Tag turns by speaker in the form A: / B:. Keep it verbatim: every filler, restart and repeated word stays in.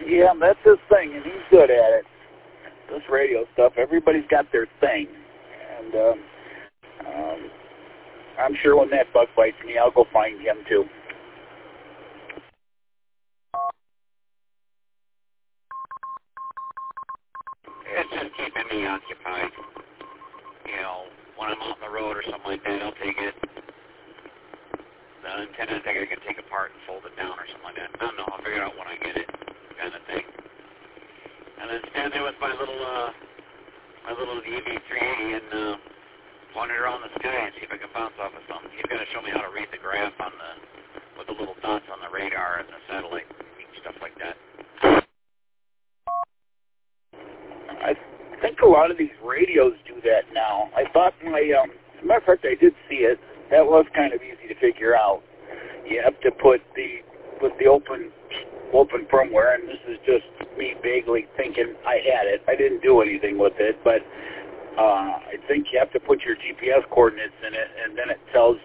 A: Yeah, that's his thing, and he's good at it. This radio stuff, everybody's got their thing. And um, um, I'm sure when that bug bites me, I'll go find him, too.
B: It's just keeping me occupied. You know, when I'm on the road or something like that, I'll take it. The antenna, I can take apart and fold it down or something like that. I don't know. I'll figure it out when I get it, kind of thing. And then stand there with my little, uh, my little E V three eighty and uh, wander around the sky and see if I can bounce off of something. He's going to show me how to read the graph on the, with the little dots on the radar and the satellite and stuff like that.
A: I think a lot of these radios do that now. I thought my, um, as a matter of fact, I did see it. That was kind of easy to figure out. You have to put the, with the open, open firmware, and this is just me vaguely thinking I had it. I didn't do anything with it, but uh, I think you have to put your G P S coordinates in it, and then it tells